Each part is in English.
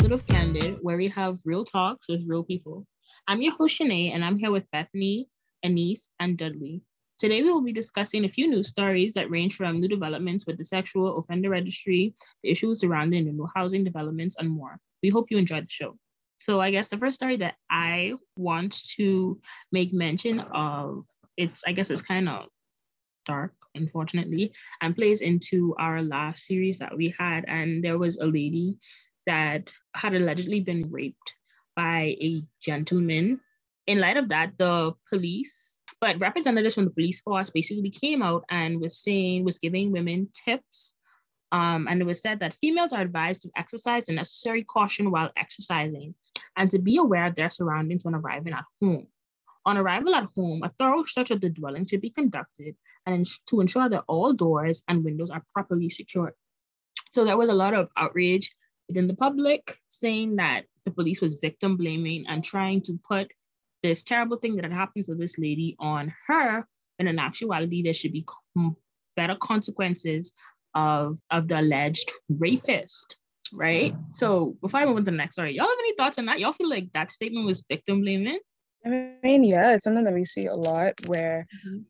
episode of Candid, where we have real talks with real people. I'm your host, Shanae, and I'm here with Bethany, Anise, and Dudley. Today, we will be discussing a few news stories that range from new developments with the sexual offender registry, the issues surrounding the new housing developments, and more. We hope you enjoyed the show. So, I guess the first story that I want to make mention of, it's kind of dark, unfortunately, and plays into our last series that we had. And there was a lady that had allegedly been raped by a gentleman. In light of that, the police, but representatives from the police force basically came out and was giving women tips. And it was said that females are advised to exercise the necessary caution while exercising and to be aware of their surroundings when arriving at home. On arrival at home, a thorough search of the dwelling should be conducted and to ensure that all doors and windows are properly secured. So there was a lot of outrage within the public saying that the police was victim blaming and trying to put this terrible thing that had happened to this lady on her, when in actuality there should be better consequences of the alleged rapist, right? So before I move on to the next story, y'all have any thoughts on that? Y'all feel like that statement was victim blaming? I mean, yeah, it's something that we see a lot where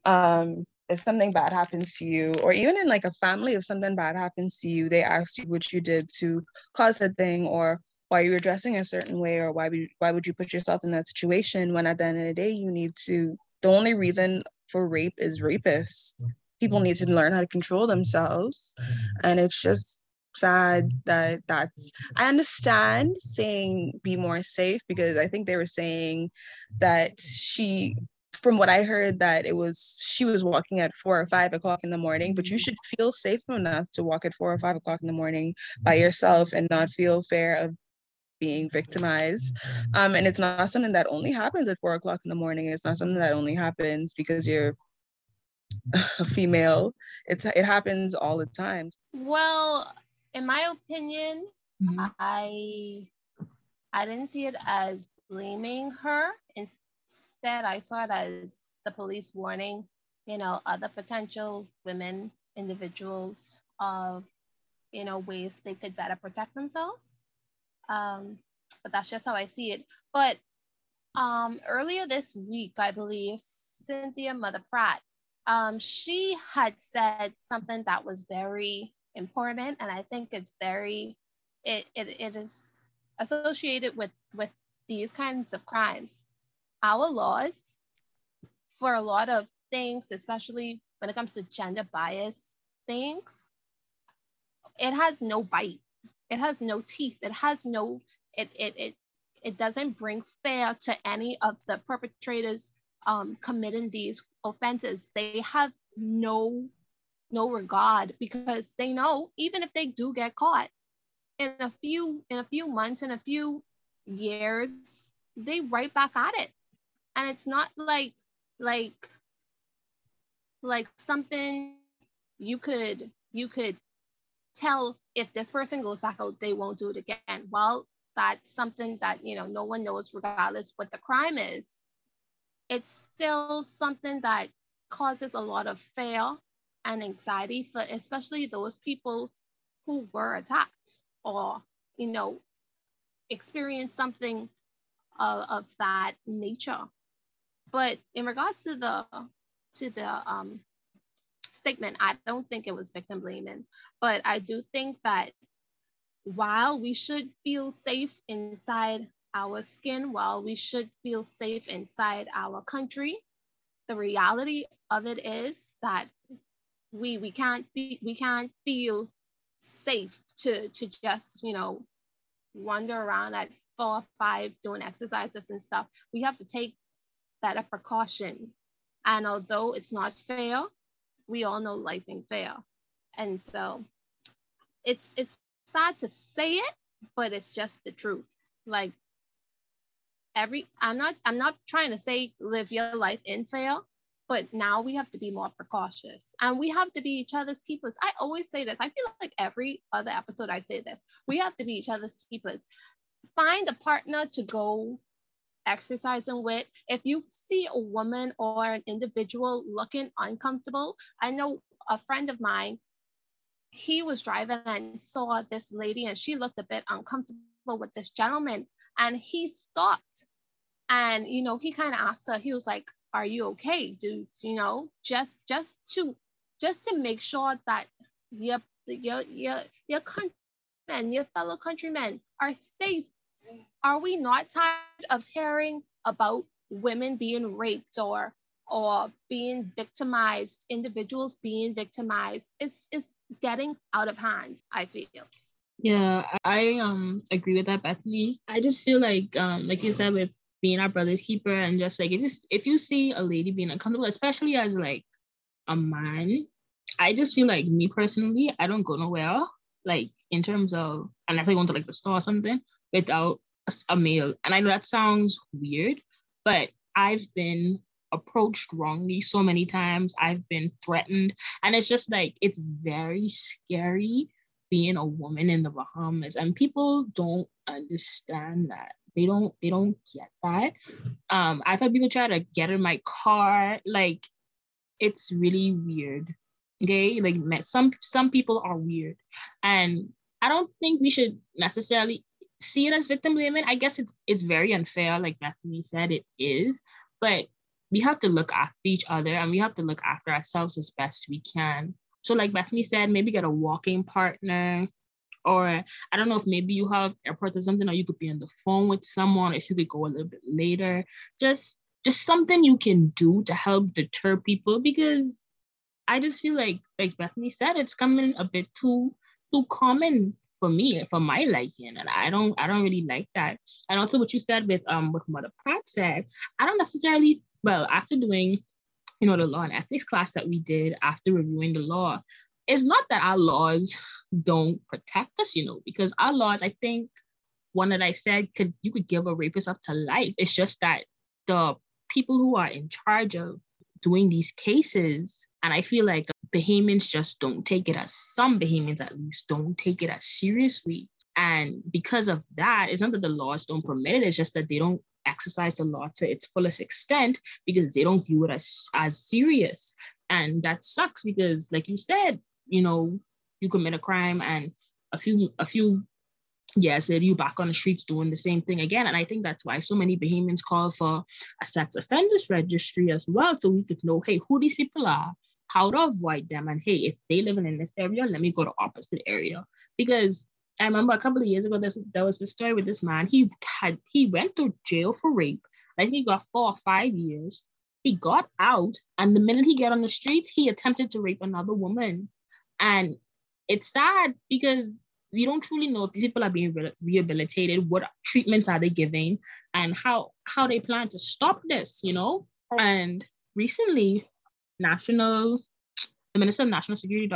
if something bad happens to you, or even in like a family, if something bad happens to you, they ask you what you did to cause that thing, or why you were dressing a certain way, or why would you put yourself in that situation, when at the end of the day, the only reason for rape is rapists. People need to learn how to control themselves. And it's just sad that's I understand saying be more safe, because I think they were saying that from what I heard, that she was walking at 4 or 5 o'clock in the morning, but you should feel safe enough to walk at 4 or 5 o'clock in the morning by yourself and not feel fear of being victimized. And it's not something that only happens at 4 o'clock in the morning. It's not something that only happens because you're a female. It happens all the time. Well, in my opinion, I didn't see it as blaming her. Instead, I saw it as the police warning, other potential women, individuals of, ways they could better protect themselves. But that's just how I see it. But earlier this week, I believe, Cynthia Mother Pratt, she had said something that was very important, and I think it's it is associated with these kinds of crimes. Our laws, for a lot of things, especially when it comes to gender bias things, it has no bite. It has no teeth. It has no, it doesn't bring fair to any of the perpetrators committing these offenses. They have no regard, because they know even if they do get caught, in a few months, in a few years, they right back at it. And it's not like something you could tell, if this person goes back out, they won't do it again. Well, that's something that, no one knows, regardless what the crime is. It's still something that causes a lot of fear and anxiety for especially those people who were attacked, or, experienced something of that nature. But in regards to the statement, I don't think it was victim blaming, but I do think that while we should feel safe inside our skin, while we should feel safe inside our country, the reality of it is that we can't feel safe to just wander around at 4 or 5 doing exercises and stuff. We have to take better precaution. And although it's not fair, we all know life ain't fair. And so it's sad to say it, but it's just the truth. Like, I'm not trying to say live your life in fair, but now we have to be more precautious, and we have to be each other's keepers. I always say this. I feel like every other episode I say this. We have to be each other's keepers. Find a partner to go exercising with. If you see a woman or an individual looking uncomfortable, I know a friend of mine, he was driving and saw this lady and she looked a bit uncomfortable vehicle with this gentleman, and he stopped. And, you know, he kind of asked her, he was like, are you okay? Do, you know, just to make sure that your countrymen, your fellow countrymen are safe. Are we not tired of hearing about women being raped or being victimized, individuals being victimized? It's getting out of hand, I feel. Yeah, I agree with that, Bethany. I just feel like you said, with being our brother's keeper, and just like if you see a lady being uncomfortable, especially as like a man, I just feel like, me personally, I don't go nowhere, like in terms of, unless I go into like the store or something, without a male. And I know that sounds weird, but I've been approached wrongly so many times. I've been threatened, and it's just like, it's very scary being a woman in the Bahamas, and people don't understand that. They don't get that. I've had people try to get in my car. Like, it's really weird. Okay, like, some people are weird, and I don't think we should necessarily see it as victim blaming. I guess it's very unfair, like Bethany said, it is, but we have to look after each other, and we have to look after ourselves as best we can. So like Bethany said, maybe get a walking partner, or I don't know if maybe you have airport or something, or you could be on the phone with someone, if you could go a little bit later. Just something you can do to help deter people, because I just feel like Bethany said, it's coming a bit too common for me, for my liking, and I don't really like that. And also what you said with what Mother Pratt said, I don't necessarily, well, after doing, you know, the law and ethics class that we did, after reviewing the law, it's not that our laws don't protect us, you know, because our laws, I think one that I said, you could give a rapist up to life. It's just that the people who are in charge of doing these cases, and I feel like Bahamians just don't take it as, some Bahamians at least don't take it as seriously. And because of that, it's not that the laws don't permit it, it's just that they don't exercise the law to its fullest extent, because they don't view it as serious. And that sucks, because like you said, you know, you commit a crime, and a few years later, you back on the streets doing the same thing again. And I think that's why so many Bahamians call for a sex offenders registry as well, so we could know, hey, who these people are, how to avoid them, and hey, if they living in this area, let me go to opposite area. Because I remember a couple of years ago, there was this story with this man. He went to jail for rape. I think he got 4 or 5 years. He got out, and the minute he got on the streets, he attempted to rape another woman. And it's sad, because we don't truly know if these people are being rehabilitated, what treatments are they giving, and how they plan to stop this, you know? And recently, the Minister of National Security,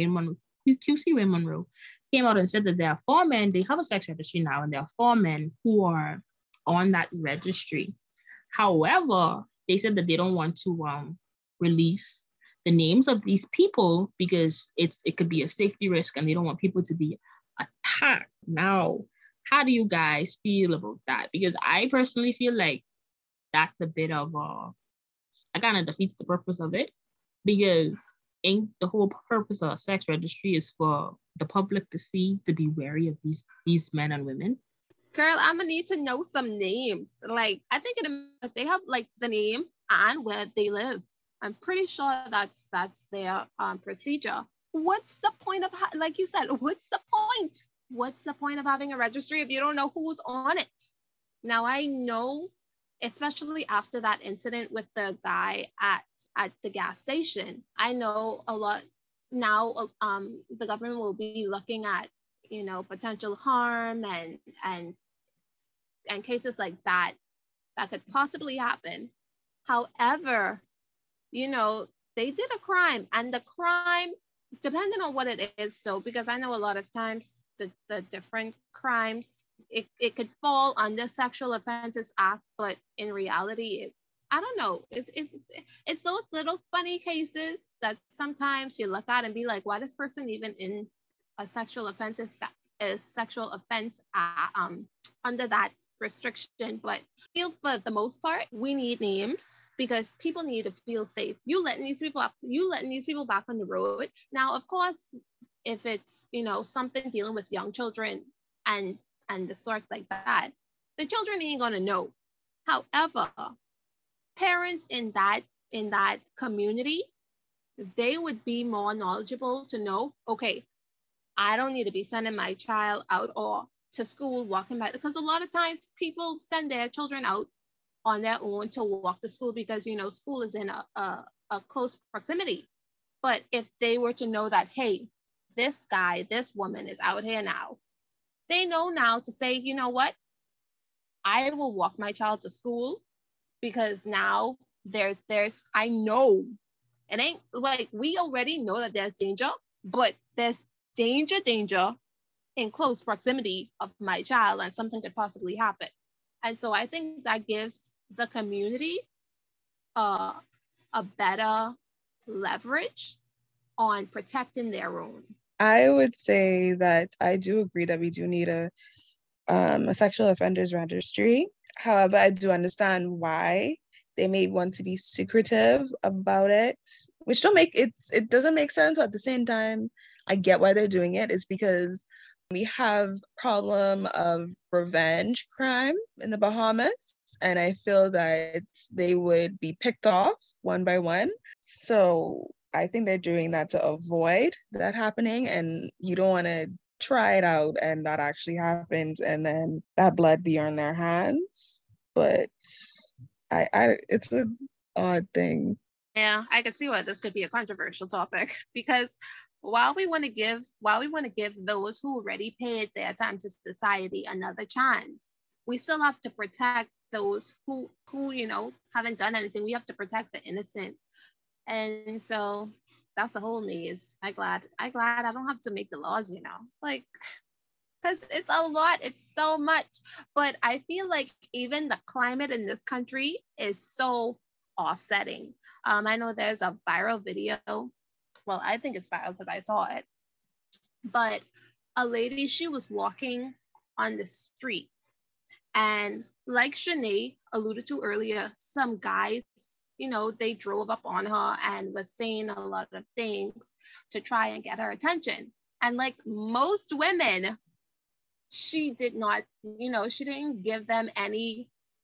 QC Wayne Monroe, came out and said that there are 4 men, they have a sex registry now, and there are 4 men who are on that registry. However, they said that they don't want to release the names of these people, because it could be a safety risk, and they don't want people to be attacked. Now, how do you guys feel about that? Because I personally feel like that's a bit of it kind of defeats the purpose of it, because the whole purpose of a sex registry is for the public to see, to be wary of these men and women. Girl, I'm gonna need to know some names. Like, I think they have like the name and where they live. I'm pretty sure that's their procedure. What's the point of, like you said, what's the point? What's the point of having a registry if you don't know who's on it? Now, I know, especially after that incident with the guy at the gas station, I know a lot now, the government will be looking at, you know, potential harm and cases like that could possibly happen. However, you know, they did a crime, and the crime, depending on what it is, though, because I know a lot of times the different crimes, it could fall under Sexual Offences Act, but in reality, I don't know. It's those little funny cases that sometimes you look at and be like, why is this person even in a sexual offense under that restriction? But I feel for the most part, we need names, because people need to feel safe. You letting these people back on the road. Now, of course, if it's, you know, something dealing with young children and and the source like that, the children ain't gonna know. However, parents in that community, they would be more knowledgeable to know, okay, I don't need to be sending my child out or to school walking back, because a lot of times people send their children out on their own to walk to school because, you know, school is in a close proximity. But if they were to know that, hey, this guy, this woman is out here now, they know now to say, you know what, I will walk my child to school because now there's I know it ain't like we already know that there's danger, but there's danger in close proximity of my child and something could possibly happen. And so I think that gives the community a better leverage on protecting their own. I would say that I do agree that we do need a sexual offenders registry. However, I do understand why they may want to be secretive about it, which it doesn't make sense. But at the same time, I get why they're doing it. It's because we have a problem of revenge crime in the Bahamas, and I feel that they would be picked off one by one. So I think they're doing that to avoid that happening, and you don't want to try it out and that actually happens and then that blood be on their hands. But I it's an odd thing. Yeah, I can see why this could be a controversial topic because while we want to give those who already paid their time to society another chance, we still have to protect those who you know haven't done anything. We have to protect the innocent. And so that's the whole maze. I'm glad I don't have to make the laws, you know, like, because it's a lot, it's so much. But I feel like even the climate in this country is so offsetting. I know there's a viral video. Well, I think it's viral because I saw it. But a lady, she was walking on the streets. And like Shanae alluded to earlier, some guys, you know, they drove up on her and was saying a lot of things to try and get her attention. And like most women, she did not, you know, she didn't give them any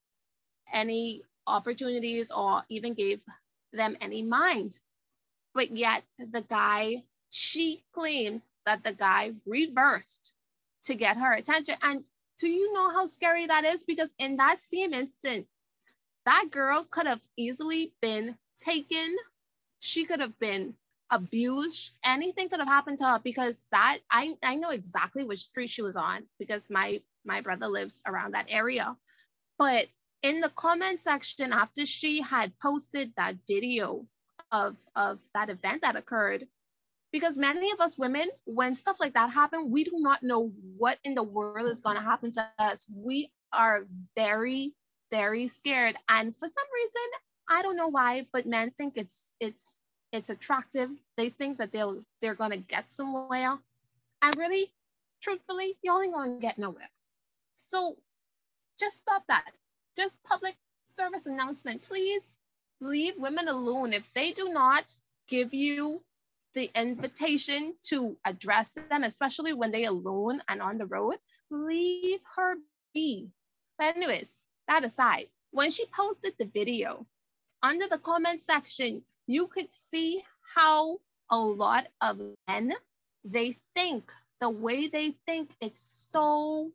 opportunities or even gave them any mind. But yet the guy, she claimed that the guy reversed to get her attention. And do you know how scary that is? Because in that same instant, that girl could have easily been taken. She could have been abused. Anything could have happened to her because that I know exactly which street she was on because my brother lives around that area. But in the comment section after she had posted that video of that event that occurred, because many of us women, when stuff like that happen, we do not know what in the world is going to happen to us. We are very, very scared. And for some reason, I don't know why, but men think it's attractive. They think that they're going to get somewhere. And really, truthfully, y'all ain't going to get nowhere. So just stop that. Just public service announcement. Please leave women alone. If they do not give you the invitation to address them, especially when they're alone and on the road, leave her be. But anyways, that aside, when she posted the video, under the comment section, you could see how a lot of men, they think, the way they think, it's so,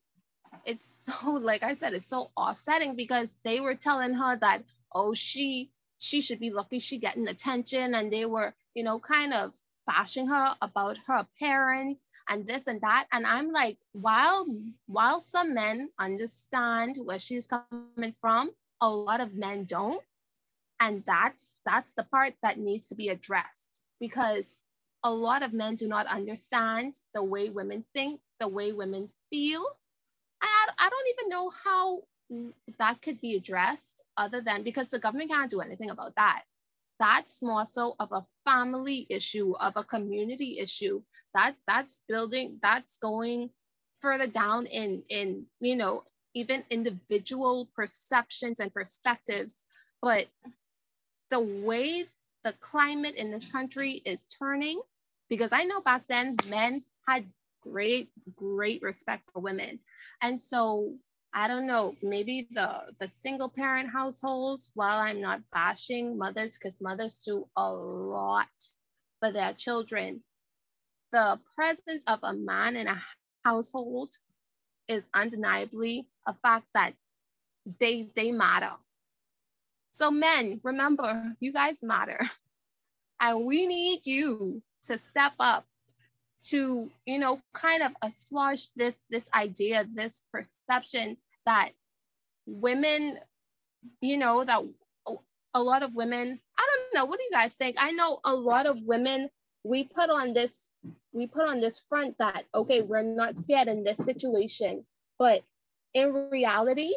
like I said, it's so offsetting because they were telling her that, oh, she should be lucky she getting attention. And they were, you know, kind of bashing her about her appearance and this and that. And I'm like, while some men understand where she's coming from, a lot of men don't. And that's the part that needs to be addressed because a lot of men do not understand the way women think, the way women feel. And I don't even know how that could be addressed other than because the government can't do anything about that. That's more so of a family issue, of a community issue. That's going further down in you know, even individual perceptions and perspectives. But the way the climate in this country is turning, because I know back then men had great respect for women. And so I don't know, maybe the single parent households, while I'm not bashing mothers, because mothers do a lot for their children, the presence of a man in a household is undeniably a fact that they matter. So men, remember, you guys matter. And we need you to step up to, you know, kind of assuage this idea, this perception that women, you know, that a lot of women, I don't know, what do you guys think? I know a lot of women, we put on this front that, okay, we're not scared in this situation, but in reality,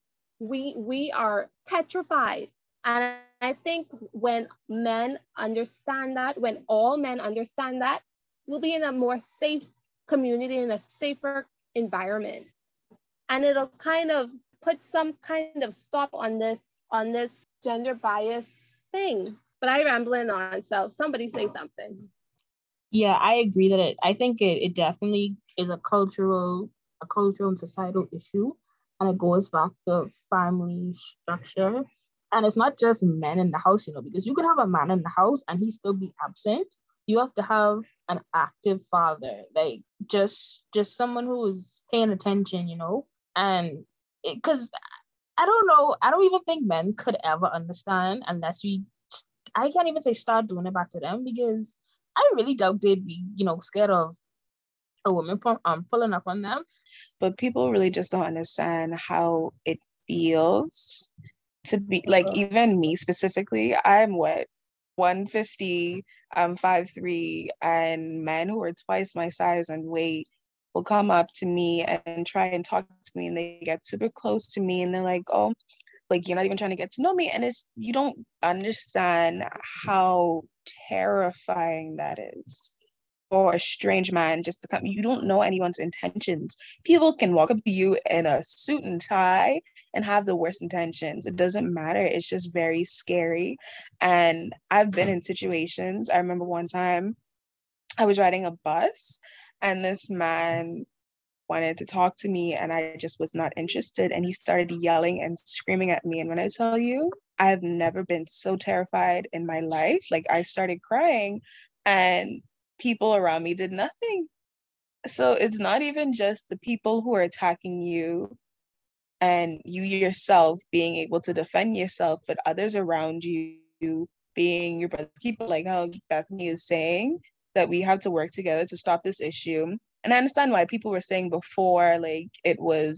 we are petrified. And I think when men understand that, when all men understand that, we'll be in a more safe community, in a safer environment. And it'll kind of put some kind of stop on this gender bias thing. But I rambling on, so somebody say something. Yeah, I agree that I think it definitely is a cultural and societal issue. And it goes back to family structure. And it's not just men in the house, you know, because you could have a man in the house and he still be absent. You have to have an active father, like just someone who is paying attention, you know. And because I don't know, I don't even think men could ever understand unless I can't even say start doing it back to them, because I really doubt they'd be, you know, scared of a woman pulling up on them. But people really just don't understand how it feels to be like, even me specifically, I'm 150, I'm 5'3", and men who are twice my size and weight will come up to me and try and talk to me, and they get super close to me and they're like, oh, like, you're not even trying to get to know me. And you don't understand how terrifying that is for a strange man just to come. You don't know anyone's intentions. People can walk up to you in a suit and tie and have the worst intentions. It doesn't matter. It's just very scary. And I've been in situations. I remember one time I was riding a bus and this man wanted to talk to me and I just was not interested, and he started yelling and screaming at me. And when I tell you, I've never been so terrified in my life. Like, I started crying and people around me did nothing. So it's not even just the people who are attacking you and you yourself being able to defend yourself, but others around you being your brother's keeper, like how Bethany is saying, that we have to work together to stop this issue. And I understand why people were saying before, like, it was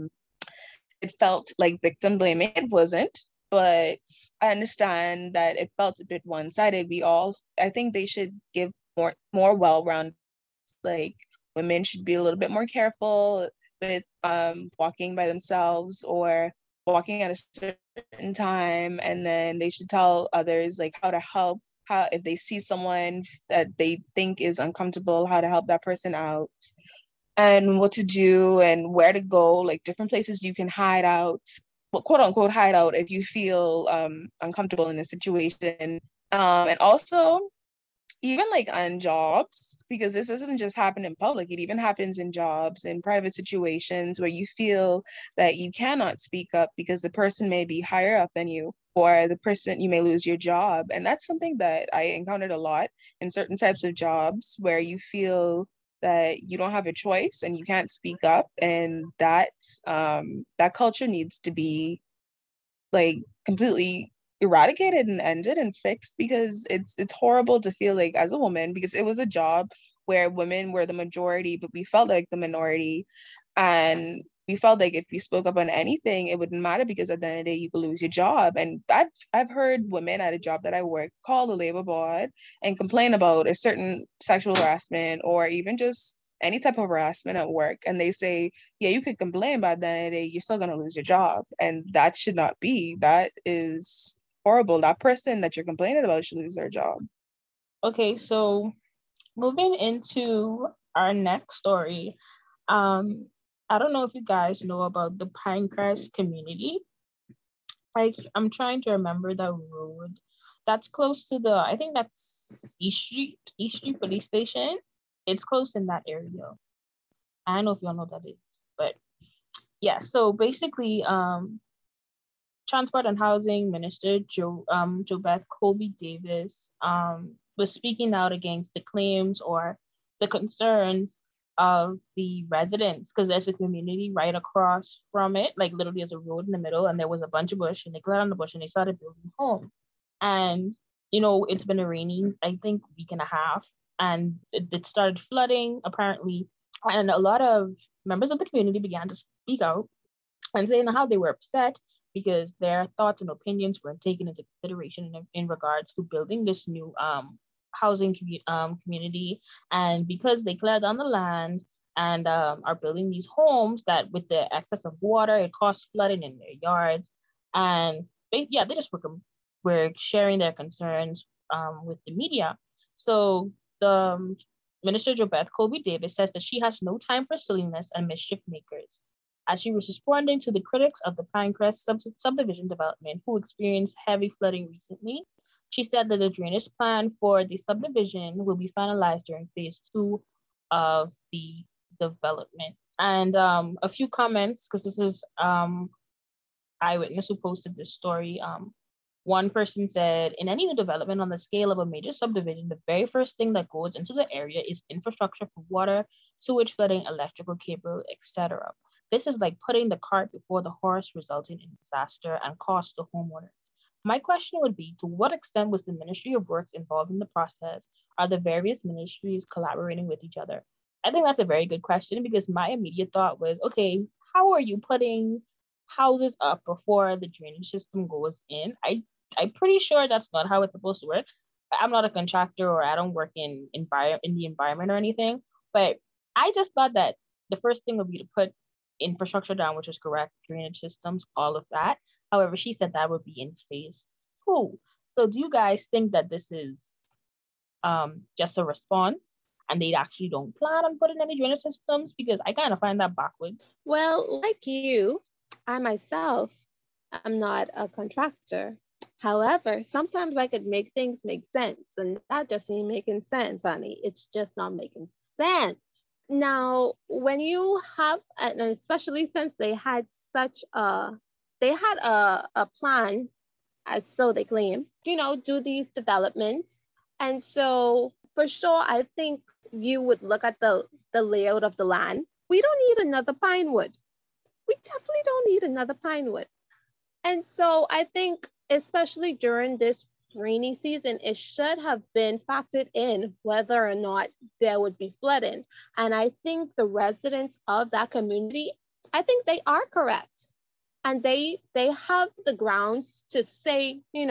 it felt like victim blaming. It wasn't, but I understand that it felt a bit one-sided. I think they should give more well-rounded, like, women should be a little bit more careful with walking by themselves or walking at a certain time, and then they should tell others like how to help, how if they see someone that they think is uncomfortable, how to help that person out, and what to do and where to go, like different places you can hide out, well, quote unquote hide out, if you feel uncomfortable in a situation. And also, even like on jobs, because this doesn't just happen in public, it even happens in jobs, in private situations where you feel that you cannot speak up because the person may be higher up than you, or the person, you may lose your job. And that's something that I encountered a lot in certain types of jobs where you feel that you don't have a choice and you can't speak up, and that culture needs to be like completely eradicated and ended and fixed, because it's horrible to feel like, as a woman, because it was a job where women were the majority but we felt like the minority, and we felt like if we spoke up on anything it wouldn't matter, because at the end of the day you could lose your job. And I've heard women at a job that I work call the labor board and complain about a certain sexual harassment or even just any type of harassment at work, and they say, yeah, you could complain, but at the end of the day you're still going to lose your job. And that should not be. That is horrible. That person that you're complaining about should lose their job. Okay, so moving into our next story, I don't know if you guys know about the Pinecrest community. Like, I'm trying to remember the road that's close to I think that's East Street Police Station. It's close in that area. I don't know if you all know what that is, but yeah. So basically, Transport and Housing Minister JoBeth Colby Davis was speaking out against the claims or the concerns of the residents, because there's a community right across from it, like literally there's a road in the middle, and there was a bunch of bush, and they cleared on the bush and they started building homes. And it's been a rainy, I think, week and a half, and it started flooding apparently, and a lot of members of the community began to speak out and saying how they were upset because their thoughts and opinions weren't taken into consideration in regards to building this new housing community. And because they cleared on the land and are building these homes, that with the excess of water, it caused flooding in their yards. And they just were sharing their concerns with the media. So the Minister JoBeth Colby Davis says that she has no time for silliness and mischief makers. As she was responding to the critics of the Pinecrest subdivision development who experienced heavy flooding recently, she said that the drainage plan for the subdivision will be finalized during phase 2 of the development. And a few comments, because this is Eyewitness who posted this story. One person said, in any new development on the scale of a major subdivision, the very first thing that goes into the area is infrastructure for water, sewage, flooding, electrical cable, etc. This is like putting the cart before the horse, resulting in disaster and cost to homeowners. My question would be, to what extent was the Ministry of Works involved in the process? Are the various ministries collaborating with each other? I think that's a very good question, because my immediate thought was, okay, how are you putting houses up before the drainage system goes in? I'm pretty sure that's not how it's supposed to work. I'm not a contractor, or I don't work in the environment or anything, but I just thought that the first thing would be to put infrastructure down, which is correct, drainage systems, all of that. However, she said that would be in phase 2. So do you guys think that this is just a response and they actually don't plan on putting any drainage systems? Because I kind of find that backwards. Well, like you, I myself am not a contractor. However, sometimes I could make things make sense, and that just ain't making sense, honey. It's just not making sense. Now, when you have, and especially since they had a plan, as so they claim, do these developments. And so for sure, I think you would look at the layout of the land. We don't need another Pinewood. We definitely don't need another Pinewood. And so I think, especially during this rainy season, it should have been factored in whether or not there would be flooding. And I think the residents of that community, I think they are correct. And they have the grounds to say, they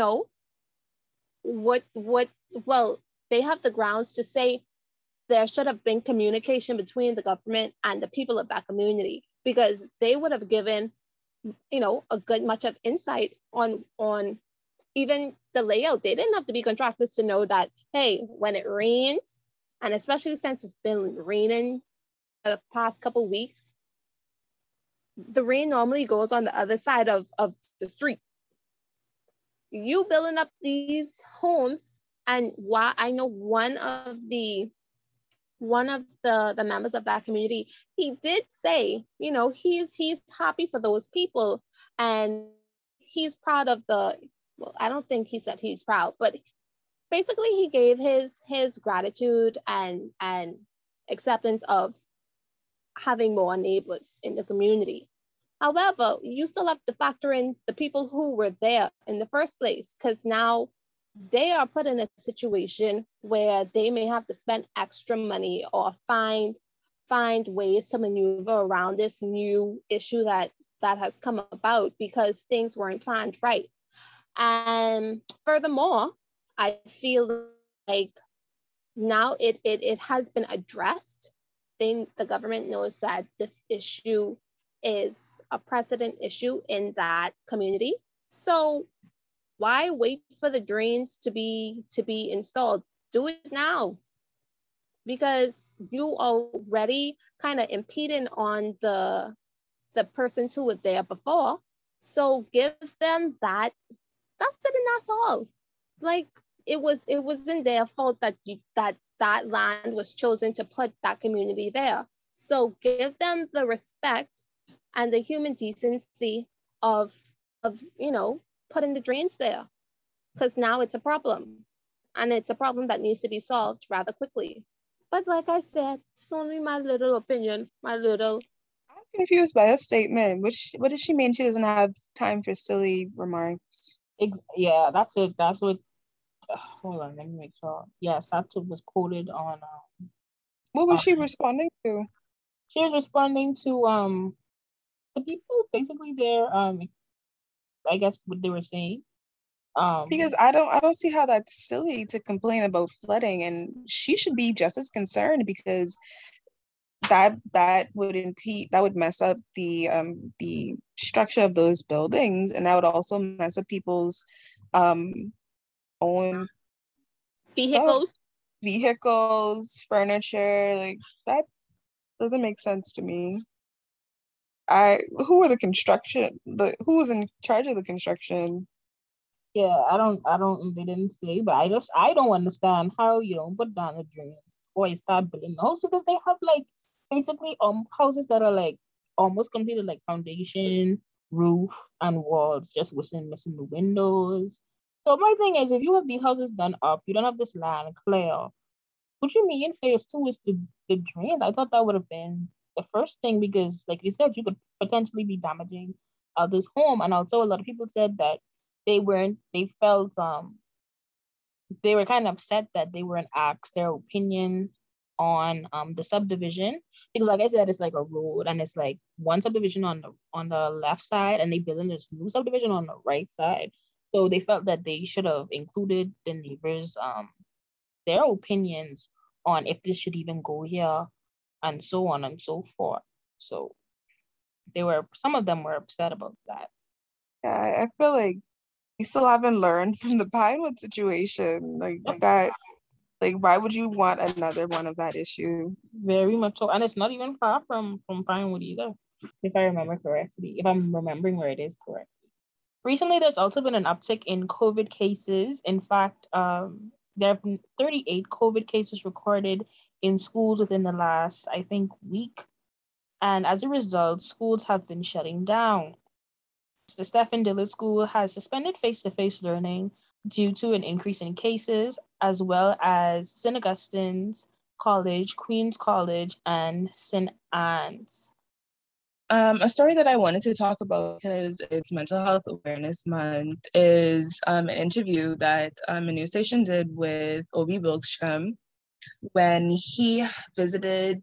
have the grounds to say there should have been communication between the government and the people of that community, because they would have given, a good much of insight on even the layout. They didn't have to be contractors to know that, hey, when it rains, and especially since it's been raining the past couple of weeks, the rain normally goes on the other side of the street. You building up these homes, and why I know one of the members of that community, he did say, he's happy for those people, and he's proud of well, I don't think he said he's proud, but basically he gave his gratitude and acceptance of having more neighbors in the community. However, you still have to factor in the people who were there in the first place, because now they are put in a situation where they may have to spend extra money or find ways to maneuver around this new issue that has come about because things weren't planned right. And furthermore, I feel like now it has been addressed. The government knows that this issue is a precedent issue in that community. So why wait for the drains to be installed? Do it now, because you already kind of impeding on the persons who were there before. So give them that. That's it, and that's all. Like, it wasn't their fault that that land was chosen to put that community there. So give them the respect and the human decency of putting the drains there, because now it's a problem, and it's a problem that needs to be solved rather quickly. But like I said, it's only my little opinion, my little. I'm confused by a statement. What does she mean? She doesn't have time for silly remarks. Yeah, that's it. That's what. Hold on, let me make sure. Yes, that's what was quoted on. What was she responding to? She was responding to the people basically there. I guess what they were saying. Because I don't see how that's silly to complain about flooding, and she should be just as concerned, because that would mess up the structure of those buildings, and that would also mess up people's own vehicles, furniture. Like, that doesn't make sense to me. Who was in charge of the construction? Yeah, they didn't say, but I don't understand how you don't put down the drains before you start building the house, because they have like basically houses that are like almost completed, like foundation, roof, and walls, just missing the windows. So my thing is, if you have these houses done up, you don't have this land clear. What you mean phase two is the drains? I thought that would have been the first thing, because like you said, you could potentially be damaging this home. And also a lot of people said that they felt they were kind of upset that they weren't asked their opinion on the subdivision, because like I said, it's like a road, and it's like one subdivision on the left side, and they building this new subdivision on the right side. So they felt that they should have included the neighbors their opinions on if this should even go here, and so on and so forth. So some of them were upset about that. Yeah, I feel like we still haven't learned from the Pinewood situation. Like that, like, why would you want another one of that issue? Very much so. And it's not even far from Pinewood either, if I remember correctly, if I'm remembering where it is correctly. Recently, there's also been an uptick in COVID cases. In fact, there have been 38 COVID cases recorded in schools within the last, I think, week. And as a result, schools have been shutting down. The Stephen Dillard School has suspended face-to-face learning due to an increase in cases, as well as St. Augustine's College, Queen's College, and St. Anne's. A story that I wanted to talk about, because it's Mental Health Awareness Month, is an interview that a news station did with Obi Bilgstrom when he attended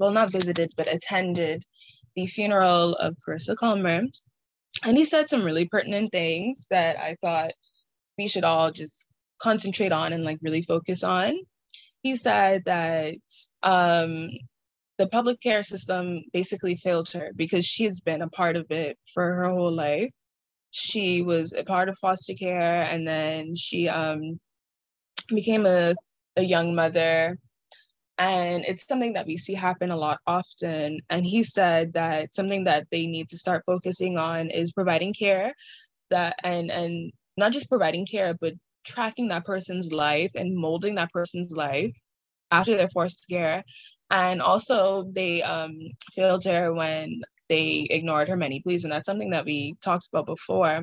the funeral of Carissa Culmer. And he said some really pertinent things that I thought we should all just concentrate on and like really focus on. He said that the public care system basically failed her because she has been a part of it for her whole life. She was a part of foster care, and then she became a young mother. And it's something that we see happen a lot often. And he said that something that they need to start focusing on is providing care, and not just providing care, but tracking that person's life and molding that person's life after their foster care. And also they failed her when they ignored her many pleas. And that's something that we talked about before.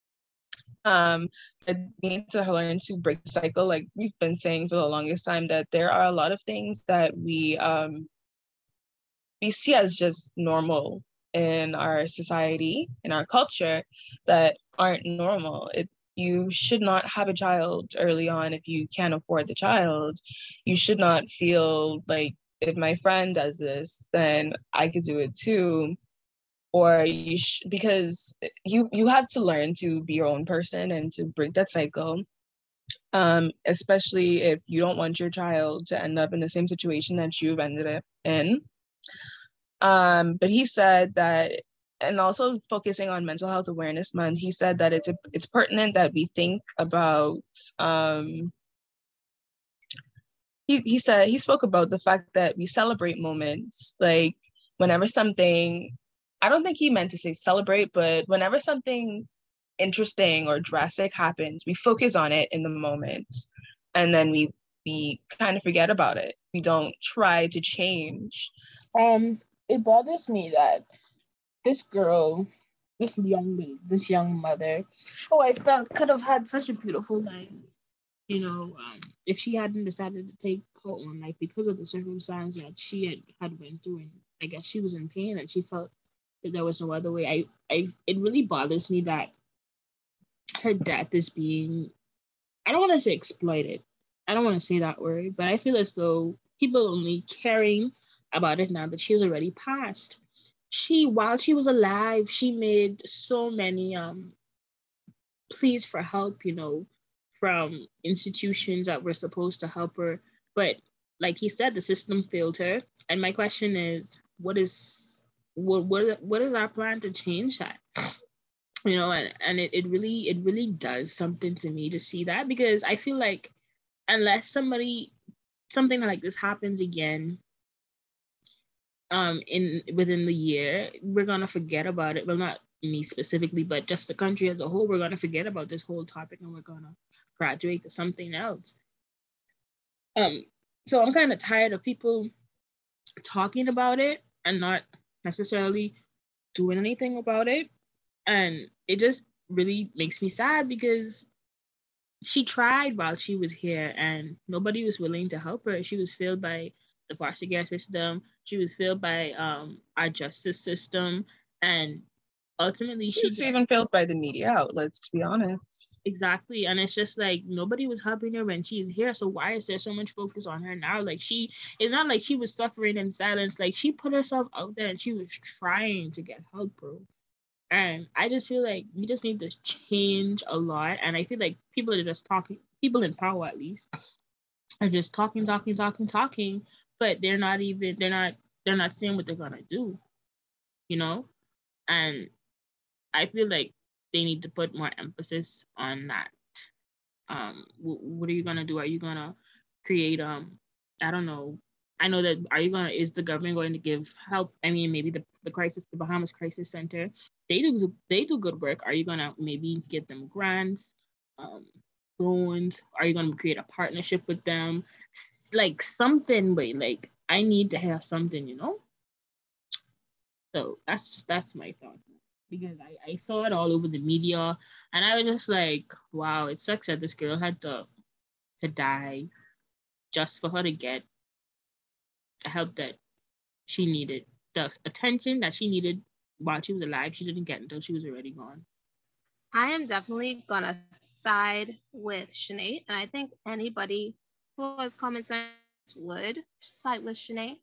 We need to learn to break the cycle, like we've been saying for the longest time, that there are a lot of things that we see as just normal in our society, in our culture, that aren't normal. You should not have a child early on if you can't afford the child. You should not feel like, if my friend does this, then I could do it too. Or because you have to learn to be your own person and to break that cycle, especially if you don't want your child to end up in the same situation that you've ended up in. But he said that, and also focusing on Mental Health Awareness Month, he said that it's pertinent that we think about he spoke about the fact that we celebrate moments, like whenever something, I don't think he meant to say celebrate, but whenever something interesting or drastic happens, we focus on it in the moment, and then we kind of forget about it. We don't try to change It bothers me that this girl, this young mother, who I felt could have had such a beautiful life, if she hadn't decided to take her own life because of the circumstance that she had went through, and I guess she was in pain and she felt that there was no other way. It really bothers me that her death is being, I don't want to say exploited. I don't want to say that word, but I feel as though people only caring about it now that she's already passed. While she was alive, she made so many pleas for help, from institutions that were supposed to help her. But like he said, the system failed her. And my question is, what is our plan to change that? And it really does something to me to see that, because I feel like unless something like this happens again within the year, we're gonna forget about it. Well, not me specifically, but just the country as a whole, we're gonna forget about this whole topic and we're gonna graduate to something else. So I'm kind of tired of people talking about it and not necessarily doing anything about it. And it just really makes me sad because she tried while she was here and nobody was willing to help her. She was failed by the foster care system. She was failed by our justice system. And ultimately she was even failed by the media outlets, to be honest. Exactly. And it's just like nobody was helping her when she's here. So why is there so much focus on her now? Like it's not like she was suffering in silence. Like she put herself out there and she was trying to get help, bro. And I just feel like we just need to change a lot. And I feel like people are just talking, people in power at least, are just talking, but they're not saying what they're gonna do, And I feel like they need to put more emphasis on that. What are you gonna do? Are you gonna create I don't know. I know that is the government going to give help? I mean, maybe the Bahamas Crisis Center, they do good work. Are you gonna maybe give them grants, loans? Are you gonna create a partnership with them? Like something, but like I need to have something, So that's my thought, because I saw it all over the media and I was just like, wow, it sucks that this girl had to die just for her to get the help that she needed, the attention that she needed while she was alive. She didn't get until she was already gone. I am definitely gonna side with Sinead, and I think anybody who has common sense would side with Sinead.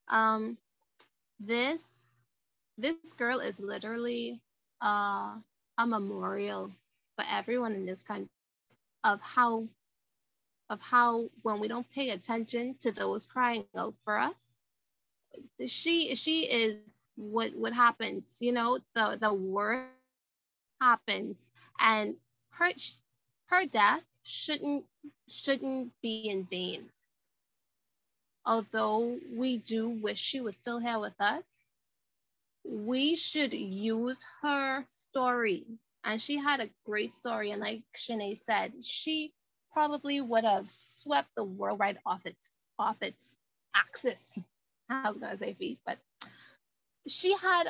This girl is literally a memorial for everyone in this country of how when we don't pay attention to those crying out for us, she is what happens, the worst happens, and her death shouldn't be in vain. Although we do wish she was still here with us, we should its her story. And she had a great story, and like Sinead said, she probably would have swept the world right off its axis. I was gonna say feet, but she had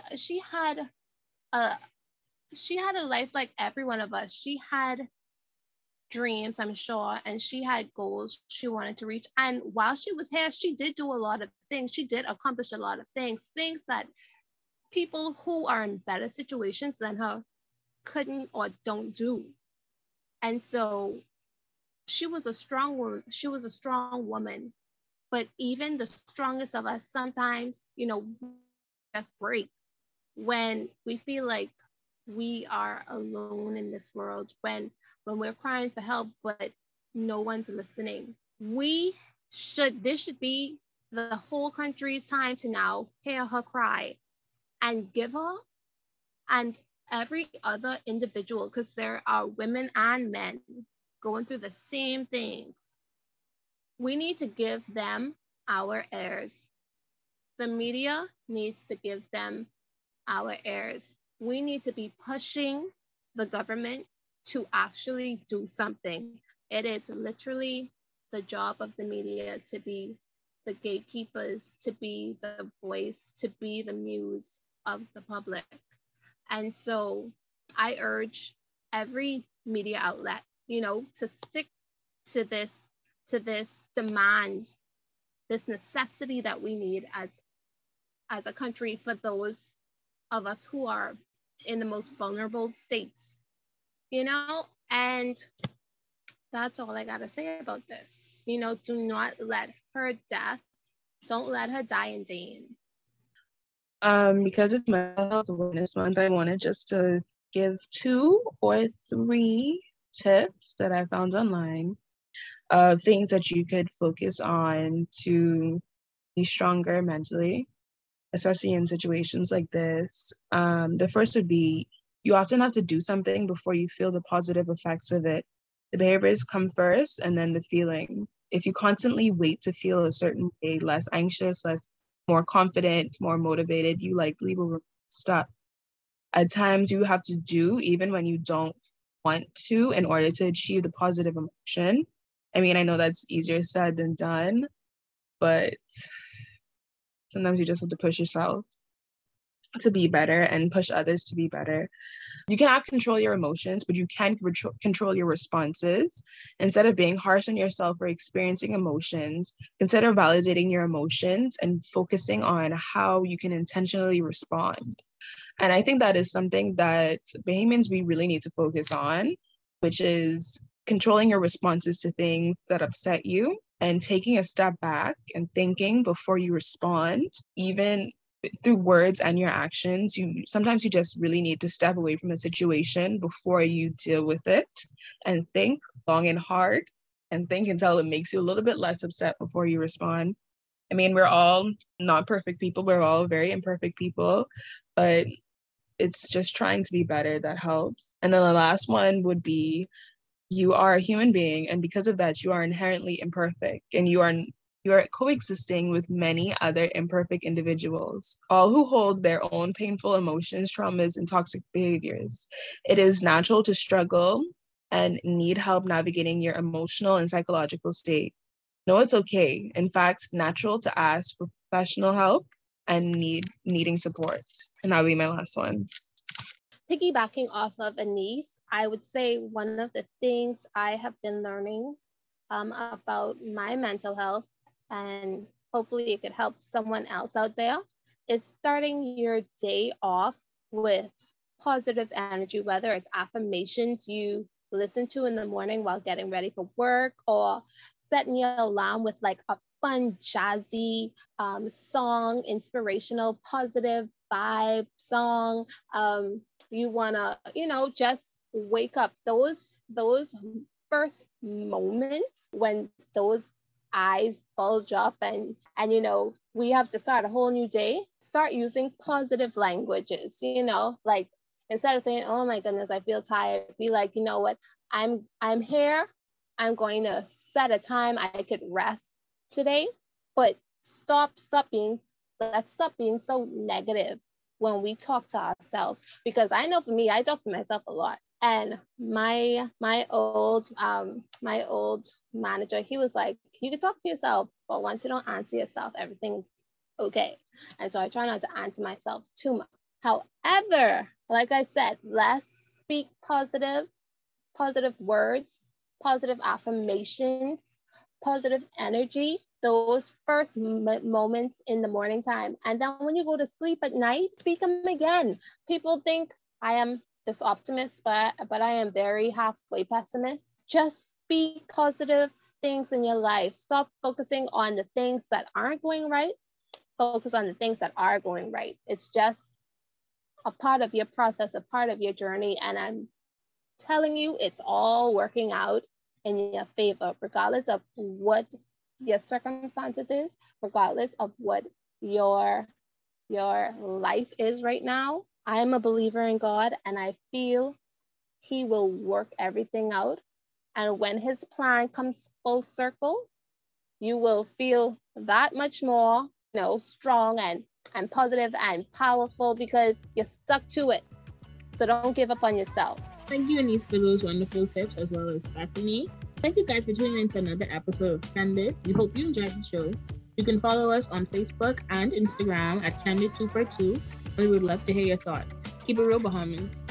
a life like every one of us. She had dreams, I'm sure, and she had goals she wanted to reach. And while she was here, she did do a lot of things. She did accomplish a lot of things that people who are in better situations than her couldn't or don't do. And so she was a strong woman. She was a strong woman. But even the strongest of us sometimes, just break when we feel like we are alone in this world, when we're crying for help, but no one's listening. This should be the whole country's time to now hear her cry and give her and every other individual, because there are women and men going through the same things. We need to give them our heirs. The media needs to give them our heirs. We need to be pushing the government to actually do something. It is literally the job of the media to be the gatekeepers, to be the voice, to be the muse of the public. And so I urge every media outlet, to stick to this demand, this necessity that we need as a country for those of us who are in the most vulnerable states, and that's all I gotta say about this. Do not let her death, don't let her die in vain. Because it's Mental Health Awareness Month, I wanted just to give 2 or 3 tips that I found online of things that you could focus on to be stronger mentally, especially in situations like this. The first would be, you often have to do something before you feel the positive effects of it. The behaviors come first and then the feeling. If you constantly wait to feel a certain way, less anxious, more confident, more motivated, you likely will stop. At times you have to do even when you don't want to in order to achieve the positive emotion. I mean, I know that's easier said than done, but sometimes you just have to push yourself to be better and push others to be better. You cannot control your emotions, but you can control your responses. Instead of being harsh on yourself or experiencing emotions, consider validating your emotions and focusing on how you can intentionally respond. And I think that is something that Bahamians, we really need to focus on, which is controlling your responses to things that upset you and taking a step back and thinking before you respond, even through words and your actions. Sometimes you just really need to step away from a situation before you deal with it and think long and hard and think until it makes you a little bit less upset before you respond. I mean, we're all not perfect people. We're all very imperfect people, but it's just trying to be better that helps. And then the last one would be, you are a human being, and because of that, you are inherently imperfect, and you are coexisting with many other imperfect individuals, all who hold their own painful emotions, traumas, and toxic behaviors. It is natural to struggle and need help navigating your emotional and psychological state. No, it's okay. In fact, natural to ask for professional help and needing support. And that'll be my last one. Piggybacking off of Anise, I would say one of the things I have been learning about my mental health, and hopefully it could help someone else out there, is starting your day off with positive energy, whether it's affirmations you listen to in the morning while getting ready for work, or setting your alarm with like a fun, jazzy song, inspirational, positive vibe song. You wanna, just wake up. Those first moments when those eyes bulge up and we have to start a whole new day, start using positive languages, like instead of saying, oh my goodness, I feel tired, be like, you know what, I'm here, I'm going to set a time I could rest today. But let's stop being so negative when we talk to ourselves, because I know for me, I talk to myself a lot. And my old manager, he was like, you can talk to yourself, but once you don't answer yourself, everything's okay. And so I try not to answer myself too much. However, like I said, let's speak positive words, positive affirmations, positive energy, those first moments in the morning time. And then when you go to sleep at night, speak them again. People think I am this optimist, but I am very halfway pessimist. Just speak positive things in your life. Stop focusing on the things that aren't going right. Focus on the things that are going right. It's just a part of your process, a part of your journey. And I'm telling you, it's all working out in your favor, regardless of what your circumstances is, regardless of what your life is right now. I am a believer in God, and I feel He will work everything out. And when His plan comes full circle, you will feel that much more, strong and positive and powerful, because you're stuck to it. So don't give up on yourself. Thank you, Anise, for those wonderful tips, as well as Bethany. Thank you guys for tuning in to another episode of Trended. We hope you enjoyed the show. You can follow us on Facebook and Instagram at Candid2 for 2. We would love to hear your thoughts. Keep it real, Bahamas.